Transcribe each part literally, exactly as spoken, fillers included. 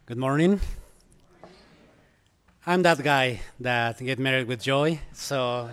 Good morning. I'm that guy that get married with joy. So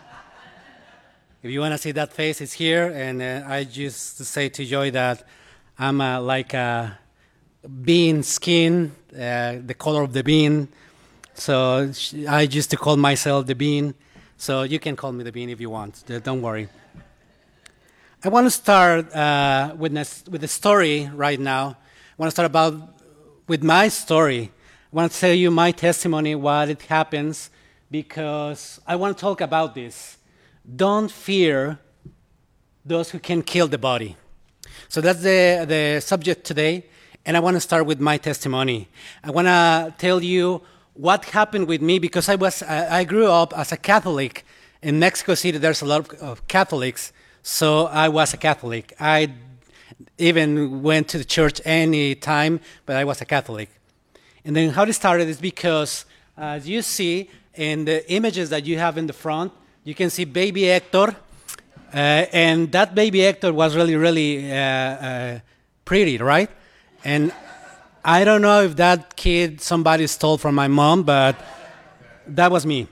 if you want to see that face, it's here. And uh, I just say to Joy that I'm uh, like a bean skin, uh, the color of the bean. So sh- I used to call myself the bean. So you can call me the bean if you want. Uh, Don't worry. I want to start uh, with, this, with the story right now. I want to start about with my story. I want to tell you my testimony, what it happens, because I want to talk about this. Don't fear those who can kill the body. So that's the, the subject today, and I want to start with my testimony. I want to tell you what happened with me, because I, was, I, I grew up as a Catholic. In Mexico City, there's a lot of, of Catholics, so I was a Catholic. I even went to the church any time, but I was a Catholic. And then how it started is because, uh, as you see in the images that you have in the front, you can see baby Hector. Uh, and that baby Hector was really, really uh, uh, pretty, right? And I don't know if that kid somebody stole from my mom, but that was me.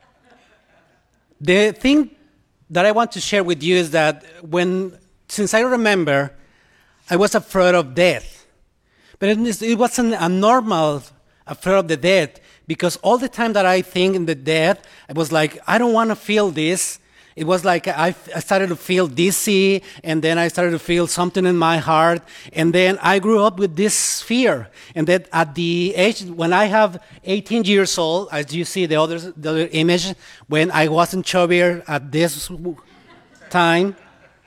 The thing that I want to share with you is that when, since I remember, I was afraid of death. But it, it wasn't a normal afraid of the death, because all the time that I think in the death, I was like, I don't want to feel this. It was like I, I started to feel dizzy, and then I started to feel something in my heart, and then I grew up with this fear. And that at the age, when I have eighteen years old, as you see the other, the other image, when I wasn't chubbier at this time,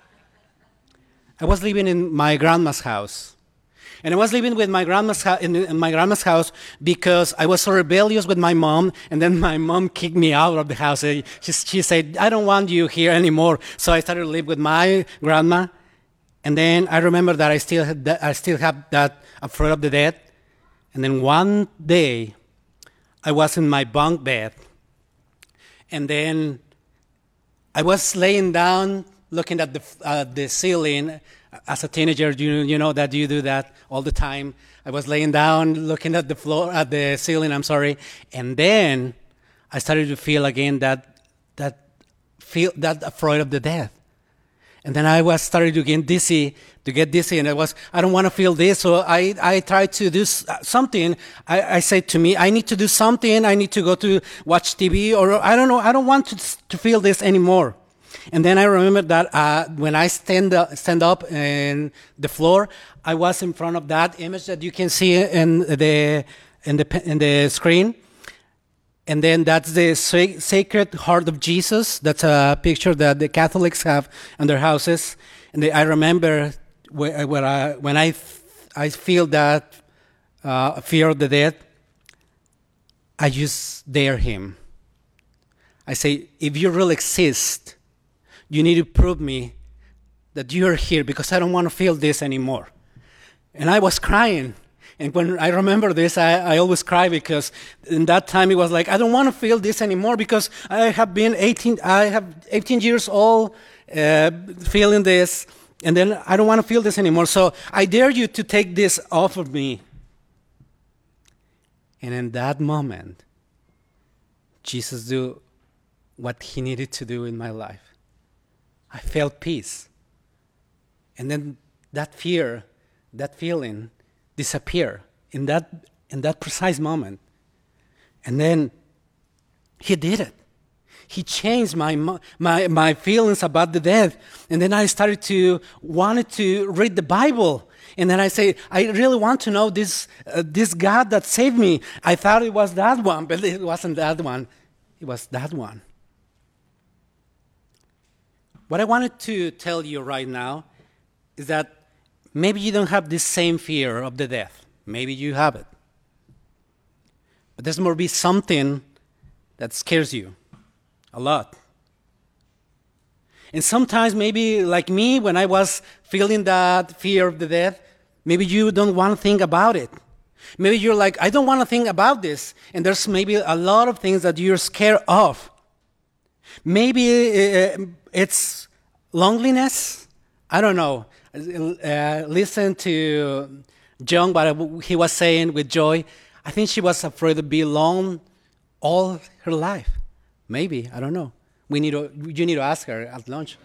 I was living in my grandma's house. And I was living with my grandma's ho- in, in my grandma's house because I was so rebellious with my mom, and then my mom kicked me out of the house. She, she said, I don't want you here anymore. So I started to live with my grandma. And then I remember that I still had that, I still have that afraid of the death. And then one day, I was in my bunk bed. And then I was laying down, looking at the uh, the ceiling. As a teenager, you you know that you do that all the time. I was laying down, looking at the floor, at the ceiling. I'm sorry, and then I started to feel again that that feel that afraid of the death. And then I was starting to get dizzy, to get dizzy, and I was I don't want to feel this, so I I tried to do something. I, I said to me, I need to do something. I need to go to watch T V, or I don't know. I don't want to to feel this anymore. And then I remember that uh, when I stand up, stand up in the floor, I was in front of that image that you can see in the in the in the screen. And then that's the sa- Sacred Heart of Jesus. That's a picture that the Catholics have in their houses. And they, I remember where, where I, when I I feel that uh, fear of the dead, I just dare him. I say, if you really exist, you need to prove me that you're here, because I don't want to feel this anymore. And I was crying. And when I remember this, I, I always cry, because in that time it was like, I don't want to feel this anymore, because I have been eighteen, I have eighteen years old uh, feeling this, and then I don't want to feel this anymore. So I dare you to take this off of me. And in that moment, Jesus do what he needed to do in my life. I felt peace. And then that fear, that feeling disappeared in that, in that precise moment. And then he did it. He changed my, my, my feelings about the death. And then I started to wanted to read the Bible. And then I say, I really want to know this, uh, this God that saved me. I thought it was that one, but it wasn't that one. It was that one. What I wanted to tell you right now is that maybe you don't have this same fear of the death. Maybe you have it. But there's more be something that scares you a lot. And sometimes maybe like me, when I was feeling that fear of the death, maybe you don't want to think about it. Maybe you're like, I don't want to think about this. And there's maybe a lot of things that you're scared of. Maybe uh, it's loneliness. I don't know. Uh, listen to John, what he was saying with Joy, I think she was afraid to be alone all her life. Maybe, I don't know. We need to, you need to ask her at lunch.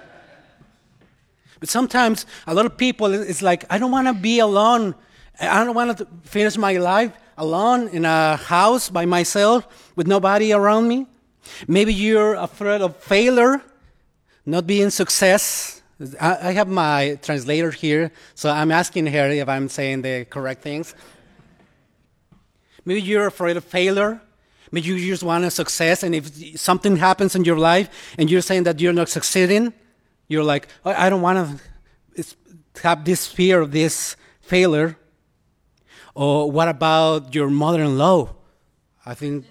But sometimes a lot of people, it's like, I don't want to be alone. I don't want to finish my life alone in a house by myself with nobody around me. Maybe you're afraid of failure, not being success. I, I have my translator here, so I'm asking her if I'm saying the correct things. Maybe you're afraid of failure. Maybe you just want a success, and if something happens in your life and you're saying that you're not succeeding, you're like, oh, I don't want to have this fear of this failure. Or what about your mother-in-law? I think...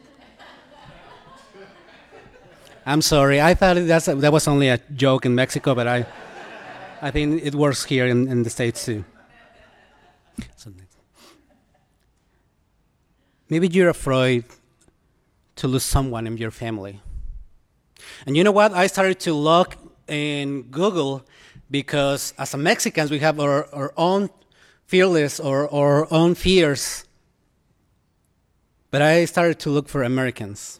I'm sorry. I thought that's a, that was only a joke in Mexico, but I, I think it works here in, in the States too. So, maybe you're afraid to lose someone in your family. And you know what? I started to look in Google because as a Mexicans, we have our, our own fearless or our own fears. But I started to look for Americans.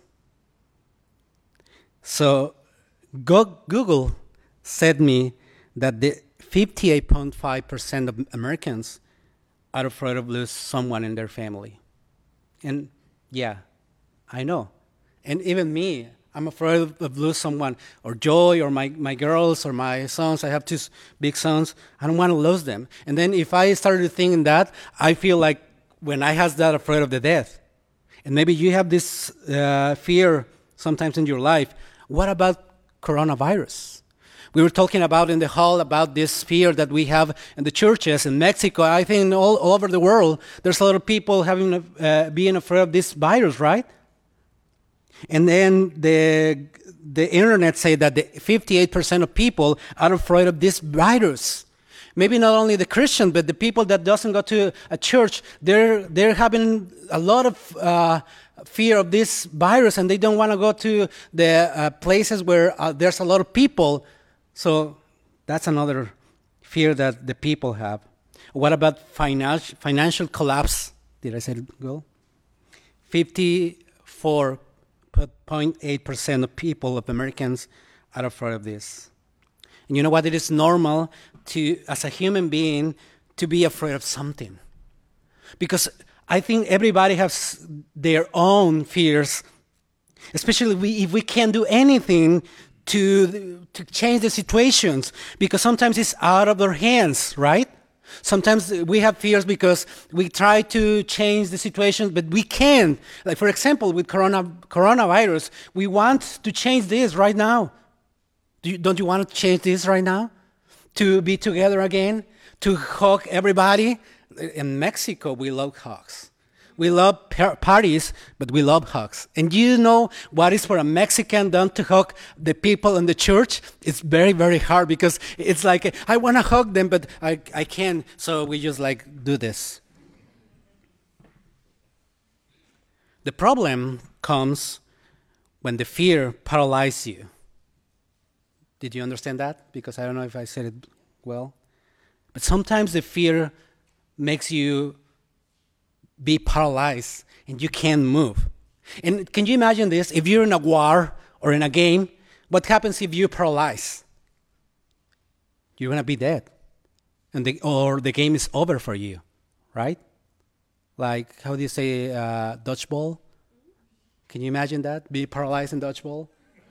So Google said me that the fifty-eight point five percent of Americans are afraid of losing someone in their family. And yeah, I know. And even me, I'm afraid of, of losing someone, or Joy, or my, my girls, or my sons. I have two big sons. I don't want to lose them. And then if I started thinking that, I feel like when I have that afraid of the death. And maybe you have this uh, fear sometimes in your life. What about coronavirus? We were talking about in the hall about this fear that we have in the churches in Mexico. I think all, all over the world, there's a lot of people having uh, being afraid of this virus, right? And then the the internet say that the fifty-eight percent of people are afraid of this virus. Maybe not only the Christian, but the people that doesn't go to a church, they're they're having a lot of uh, fear of this virus, and they don't want to go to the uh, places where uh, there's a lot of people. So that's another fear that the people have. What about financial financial collapse? Did I say it well? fifty-four point eight percent of people, of Americans, are afraid of this. And you know what? It is normal to, as a human being, to be afraid of something. Because I think everybody has their own fears, especially we, if we can't do anything to, to change the situations, because sometimes it's out of our hands, right? Sometimes we have fears because we try to change the situation, but we can't. Like, for example, with corona, coronavirus, we want to change this right now. Do you, don't you want to change this right now? To be together again? To hug everybody? In Mexico, we love hugs. We love par- parties, but we love hugs. And you know what is for a Mexican done to hug the people in the church? It's very, very hard because it's like, I want to hug them, but I, I can't. So we just like do this. The problem comes when the fear paralyzes you. Did you understand that? Because I don't know if I said it well. But sometimes the fear makes you be paralyzed and you can't move. And can you imagine this? If you're in a war or in a game, what happens if you're paralyzed? You're going to be dead. And the, or the game is over for you, right? Like, how do you say, uh, dodgeball? Can you imagine that? Be paralyzed in dodgeball?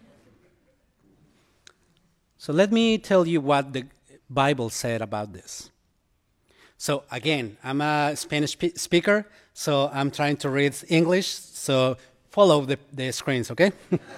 So let me tell you what the Bible said about this. So again, I'm a Spanish spe- speaker, so I'm trying to read English, so follow the, the screens, okay?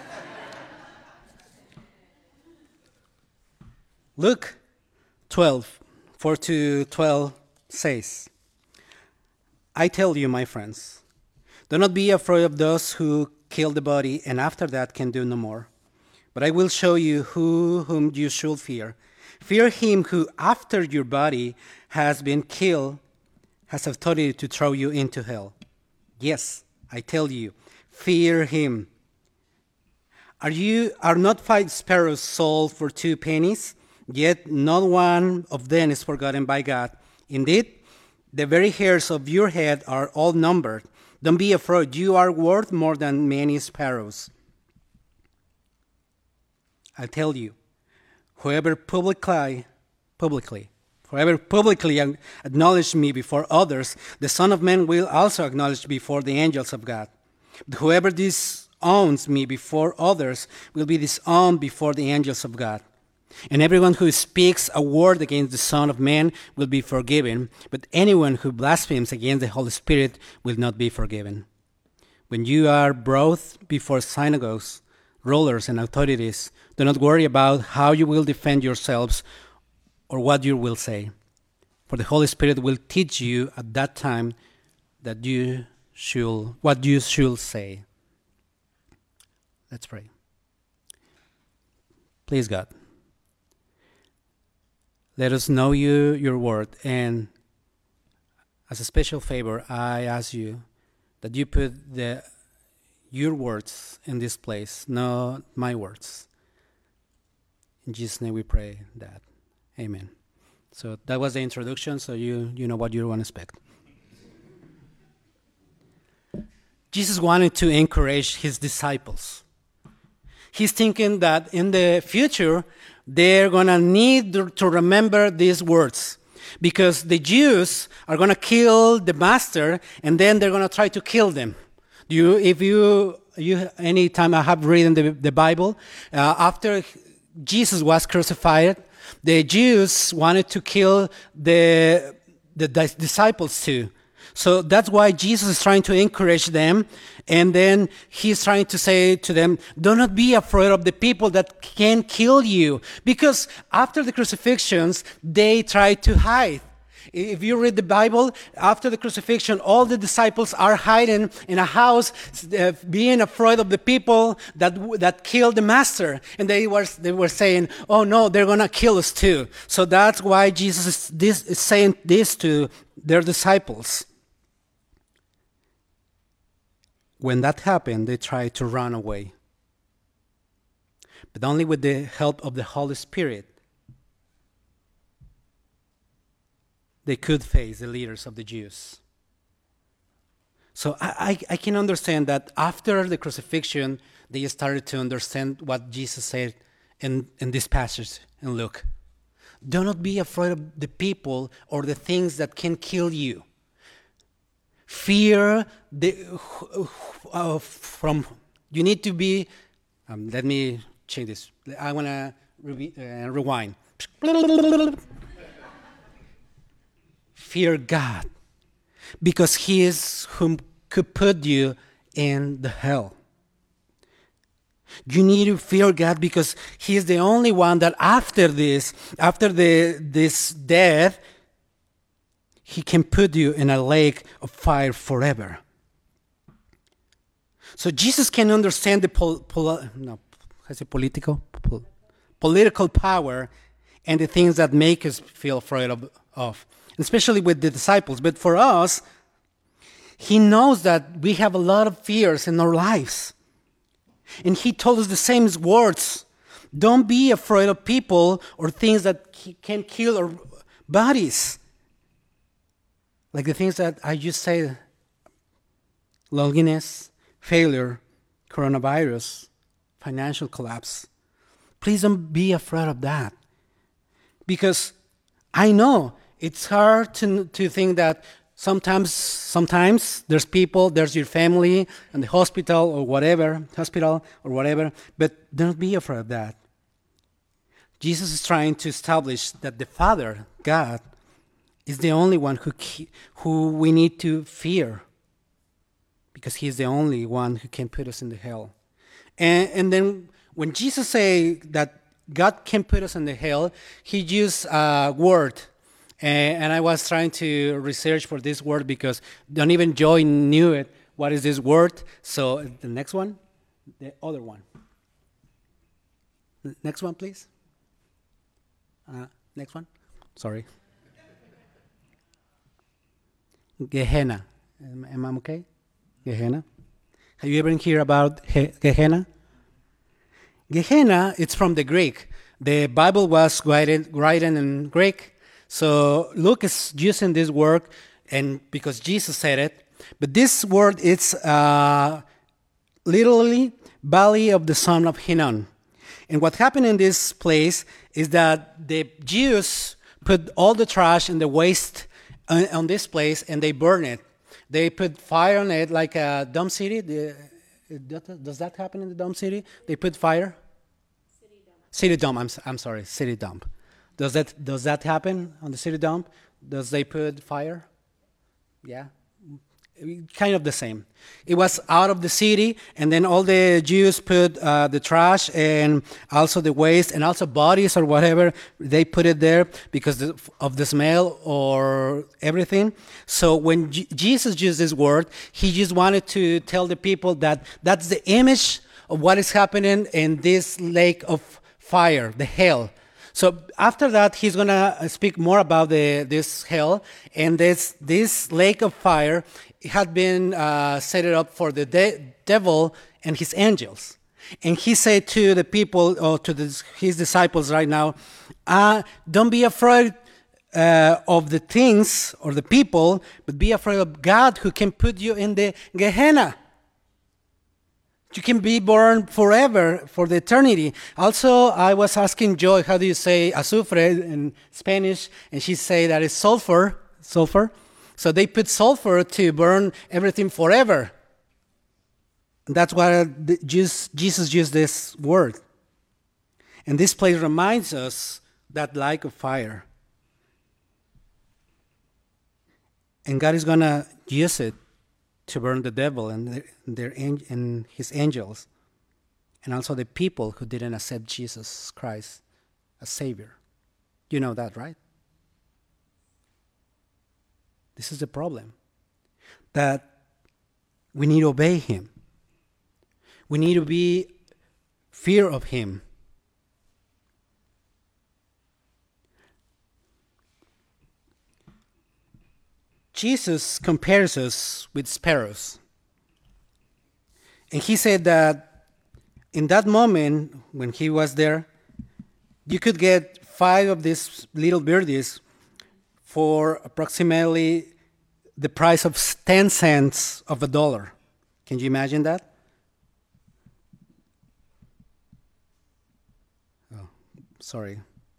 Luke twelve, four to twelve says, I tell you, my friends, do not be afraid of those who kill the body and after that can do no more. But I will show you who whom you should fear. Fear him who, after your body has been killed, has authority to throw you into hell. Yes, I tell you, fear him. Are you are not five sparrows sold for two pennies? Yet not one of them is forgotten by God. Indeed, The very hairs of your head are all numbered. Don't be afraid. You are worth more than many sparrows. I tell you, whoever publicly, publicly, whoever publicly acknowledges me before others, the Son of Man will also acknowledge before the angels of God. But whoever disowns me before others will be disowned before the angels of God. And everyone who speaks a word against the Son of Man will be forgiven, but anyone who blasphemes against the Holy Spirit will not be forgiven. When you are brought before synagogues, rulers, and authorities, do not worry about how you will defend yourselves or what you will say. For the Holy Spirit will teach you at that time that you should, what you should say. Let's pray. Please, God, let us know you, your word, and as a special favor, I ask you that you put the your words in this place, not my words. In Jesus' name we pray that. Amen. So that was the introduction, so you, you know what you want to expect. Jesus wanted to encourage his disciples. He's thinking that in the future, they're going to need to remember these words because the Jews are going to kill the master and then they're going to try to kill them. You, if you, you, anytime I have read in the, the Bible, uh, after Jesus was crucified, the Jews wanted to kill the, the disciples too. So that's why Jesus is trying to encourage them. And then he's trying to say to them, do not be afraid of the people that can kill you. Because after the crucifixions, they tried to hide. If you read the Bible, after the crucifixion, all the disciples are hiding in a house, uh, being afraid of the people that that killed the master. And they were they were saying, oh no, they're going to kill us too. So that's why Jesus is, this, is saying this to their disciples. When that happened, they tried to run away. But only with the help of the Holy Spirit, they could face the leaders of the Jews. So I, I, I can understand that after the crucifixion, they started to understand what Jesus said in, in this passage in Luke. Do not be afraid of the people or the things that can kill you. Fear the, uh, from, you need to be, um, let me change this. I want to re- uh, rewind. Fear God, because he is whom could put you in the hell. You need to fear God because he is the only one that after this, after the this death, he can put you in a lake of fire forever. So Jesus can understand the pol, pol, no, how's it political? Pol, political power and the things that make us feel afraid of, of, especially with the disciples. But for us, he knows that we have a lot of fears in our lives. And he told us the same words. Don't be afraid of people or things that can kill our bodies. Like the things that I just said, loneliness, failure, coronavirus, financial collapse. Please don't be afraid of that. Because I know it's hard to, to think that sometimes, sometimes there's people, there's your family in the hospital or whatever, hospital or whatever, but don't be afraid of that. Jesus is trying to establish that the Father, God, is the only one who who we need to fear because he's the only one who can put us in the hell. And, and then when Jesus say that God can put us in the hell, he used a word. And, and I was trying to research for this word because don't even Joy knew it. What is this word? So the next one, the other one. Next one, please. Uh, next one. Sorry. Gehenna. Am, am I okay? Gehenna. Have you ever heard about he- Gehenna? Gehenna, it's from the Greek. The Bible was written, written in Greek. So Luke is using this word and because Jesus said it. But this word is uh, literally Valley of the Son of Hinnom. And what happened in this place is that the Jews put all the trash and the waste on, on this place, and they burn it. They put fire on it like a dump city. The, does that happen in the dump city? They put fire? City dump. City dump. I'm, I'm sorry, city dump. Does that does that happen on the city dump? Does they put fire? Yeah. Kind of the same. It was out of the city, and then all the Jews put uh, the trash and also the waste and also bodies or whatever. They put it there because of the smell or everything. So when G- Jesus used this word, he just wanted to tell the people that that's the image of what is happening in this lake of fire, the hell. So after that, he's going to speak more about the, this hell, and this this lake of fire had been uh, set up for the de- devil and his angels. And he said to the people, or to the, his disciples right now, uh, don't be afraid uh, of the things or the people, but be afraid of God who can put you in the Gehenna. You can be born forever, for the eternity. Also, I was asking Joy, how do you say azufre in Spanish? And she said that it's sulfur, sulfur. So they put sulfur to burn everything forever. That's why Jesus used this word. And this place reminds us that lake of fire. And God is going to use it to burn the devil and their, their and his angels, and also the people who didn't accept Jesus Christ as Savior. You know that, right? This is the problem. That we need to obey him. We need to be fear of him. Jesus compares us with sparrows. And he said that in that moment, when he was there, you could get five of these little birdies for approximately the price of ten cents of a dollar. Can you imagine that? Oh, sorry.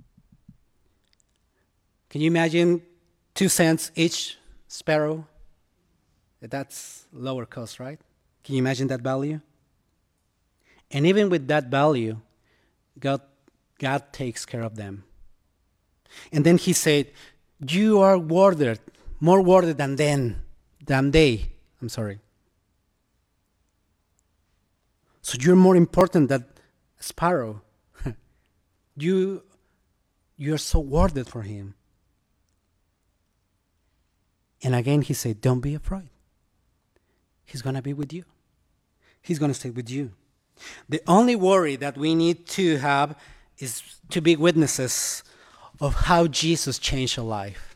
Can you imagine two cents each sparrow? That's lower cost, right? Can you imagine that value? And even with that value, God, God takes care of them. And then he said, you are worthy, more worthy than them, than they. I'm sorry. So you're more important than a sparrow. you, you're so worthy for him. And again, he said, don't be afraid. He's going to be with you. He's going to stay with you. The only worry that we need to have is to be witnesses of how Jesus changed our life.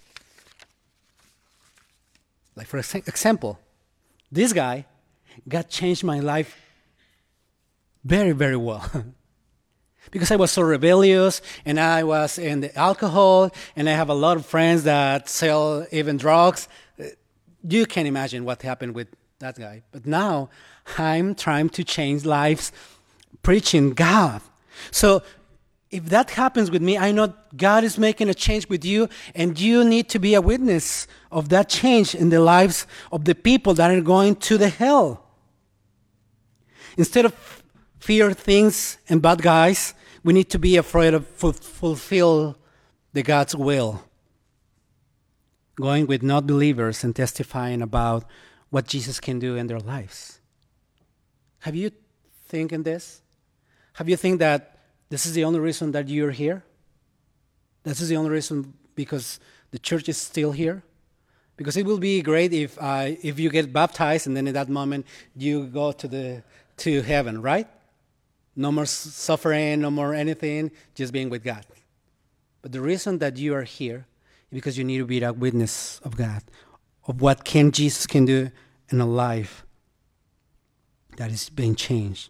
Like, for example, this guy, God changed my life very, very well. Because I was so rebellious, and I was in the alcohol, and I have a lot of friends that sell even drugs. You can imagine what happened with that guy. But now, I'm trying to change lives, preaching God. So, if that happens with me, I know God is making a change with you, and you need to be a witness of that change in the lives of the people that are going to the hell. Instead of fear things and bad guys, we need to be afraid of fu- fulfill the God's will. Going with non-believers and testifying about what Jesus can do in their lives. Have you thinking this? Have you think that this is the only reason that you're here? This is the only reason because the church is still here? Because it will be great if uh, if you get baptized and then at that moment you go to the to heaven, right? No more suffering, no more anything, just being with God. But the reason that you are here is because you need to be a witness of God, of what can Jesus can do in a life that is being changed.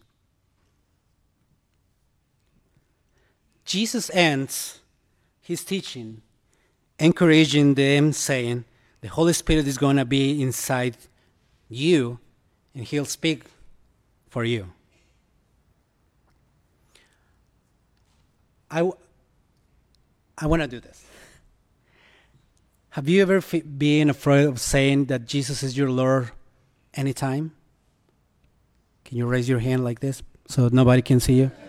Jesus ends his teaching, encouraging them, saying, the the Holy Spirit is going to be inside you, and He'll speak for you. I, w- I want to do this. Have you ever f- been afraid of saying that Jesus is your Lord anytime? Can you raise your hand like this so nobody can see you?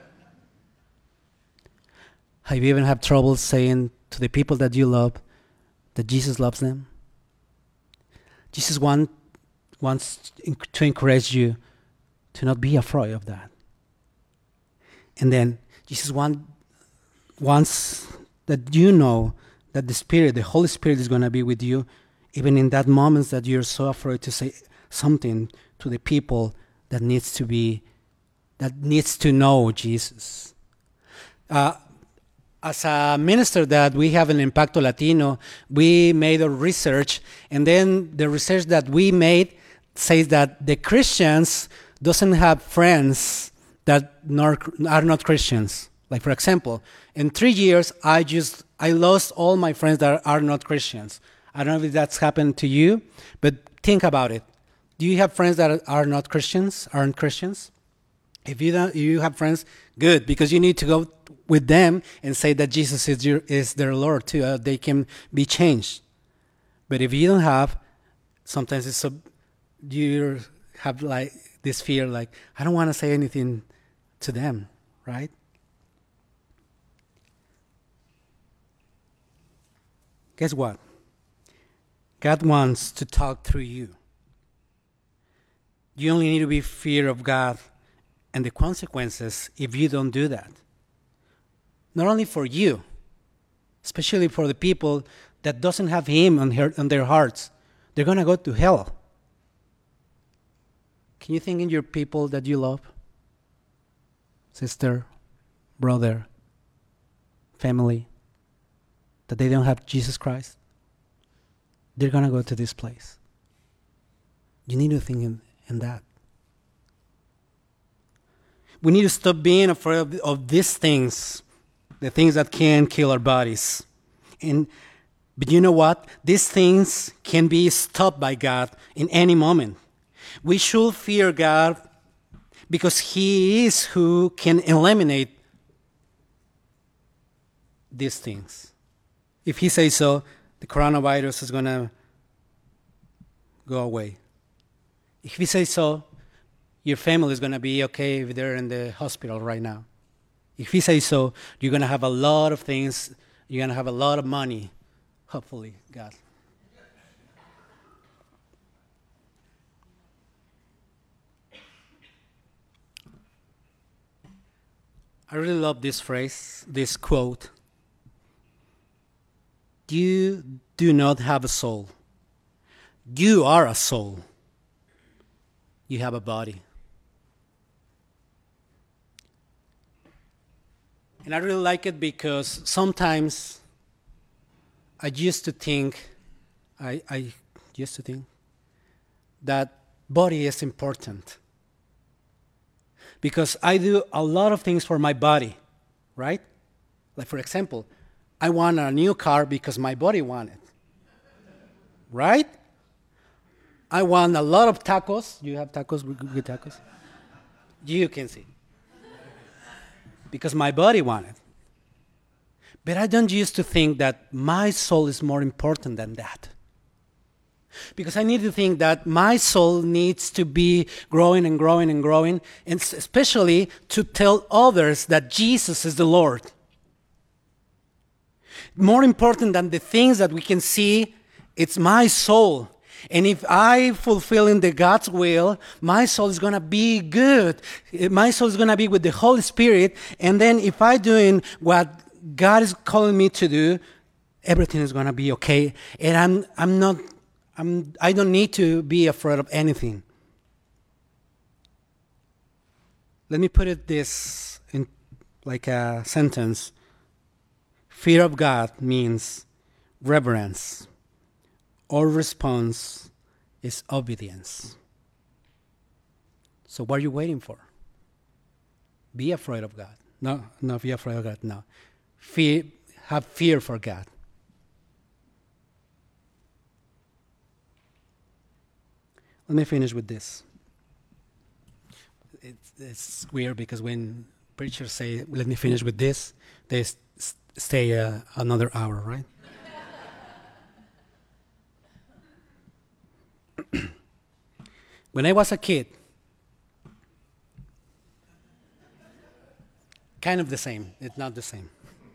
Have you even had trouble saying to the people that you love that Jesus loves them? Jesus want, wants to encourage you to not be afraid of that. And then Jesus want, wants that you know that the Spirit, the Holy Spirit is going to be with you even in that moments that you're so afraid to say something to the people that needs to be, that needs to know Jesus. Uh, as a minister that we have in Impacto Latino, we made a research, and then the research that we made says that the Christians doesn't have friends that nor, are not Christians. Like, for example, in three years, I just, I lost all my friends that are not Christians. I don't know if that's happened to you, but think about it. Do you have friends that are not Christians, aren't Christians? If you don't, you have friends, good, because you need to go with them and say that Jesus is your, is their Lord too. Uh, they can be changed. But if you don't have, sometimes it's so, you have like this fear, like, I don't want to say anything to them, right? Guess what? God wants to talk through you. You only need to be fear of God and the consequences if you don't do that. Not only for you, especially for the people that doesn't have Him on, her, on their hearts. They're going to go to hell. Can you think in your people that you love? Sister, brother, family, that they don't have Jesus Christ? They're going to go to this place. You need to think in, in that. We need to stop being afraid of, of these things, the things that can kill our bodies. And, but you know what? These things can be stopped by God in any moment. We should fear God because He is who can eliminate these things. If He says so, the coronavirus is going to go away. If He says so, your family is going to be okay if they're in the hospital right now. If He says so, you're going to have a lot of things. You're going to have a lot of money, hopefully, God. I really love this phrase, this quote. You do not have a soul. You are a soul. You have a body. And I really like it because sometimes I used to think, I, I used to think that body is important. Because I do a lot of things for my body, right? Like, for example, I want a new car because my body wants it, right? I want a lot of tacos. You have tacos, good tacos? You can see. Because my body wants it. But I don't used to think that my soul is more important than that. Because I need to think that my soul needs to be growing and growing and growing, and especially to tell others that Jesus is the Lord. More important than the things that we can see, it's my soul. And if I fulfill in the God's will, my soul is going to be good. My soul is going to be with the Holy Spirit. And then if I'm doing what God is calling me to do, everything is going to be okay. And I'm I'm not I'm I don't need to be afraid of anything. Let me put it this in like a sentence. Fear of God means reverence. Our response is obedience. So what are you waiting for? Be afraid of God. No, no, be afraid of God, no. Fear, have fear for God. Let me finish with this. It's, it's weird because when preachers say, let me finish with this, they s- s- stay uh, another hour, right? When I was a kid, kind of the same, it's not the same.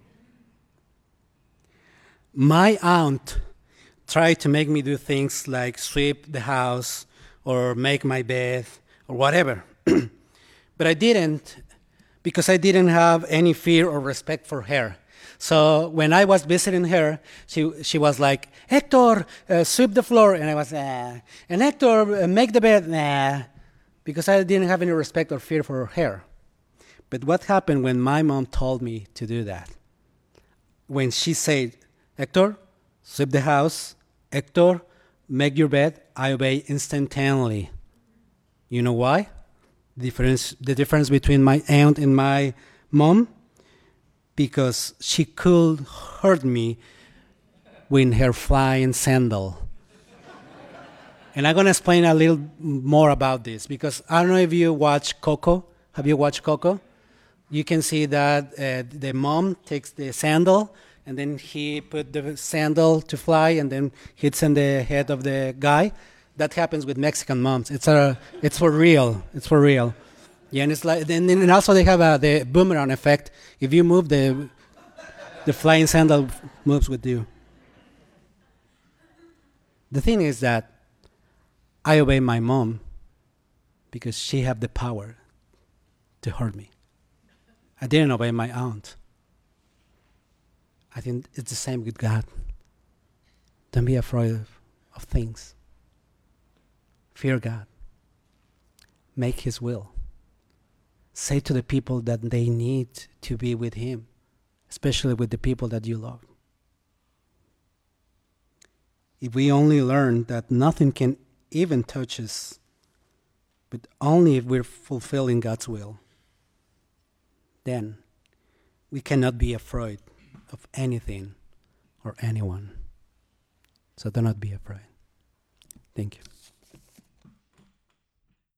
My aunt tried to make me do things like sweep the house or make my bed or whatever. But I didn't because I didn't have any fear or respect for her. So when I was visiting her, she she was like, Hector, uh, sweep the floor. And I was, ah. And Hector, uh, make the bed. Nah. Because I didn't have any respect or fear for her. But what happened when my mom told me to do that? When she said, Hector, sweep the house. Hector, make your bed. I obey instantaneously. You know why? The difference, the difference between my aunt and my mom? Because she could hurt me with her flying sandal. And I'm going to explain a little more about this because I don't know if you watch Coco. Have you watched Coco? You can see that uh, the mom takes the sandal and then he put the sandal to fly and then hits in the head of the guy. That happens with Mexican moms. It's a, it's for real. It's for real. Yeah, and it's like, and, and also they have uh, the boomerang effect. If you move, the the flying sandal moves with you. The thing is that I obey my mom because she had the power to hurt me. I didn't obey my aunt. I think it's the same with God. Don't be afraid of, of things. Fear God. Make His will. Say to the people that they need to be with Him, especially with the people that you love. If we only learn that nothing can even touch us, but only if we're fulfilling God's will, then we cannot be afraid of anything or anyone. So do not be afraid. Thank you.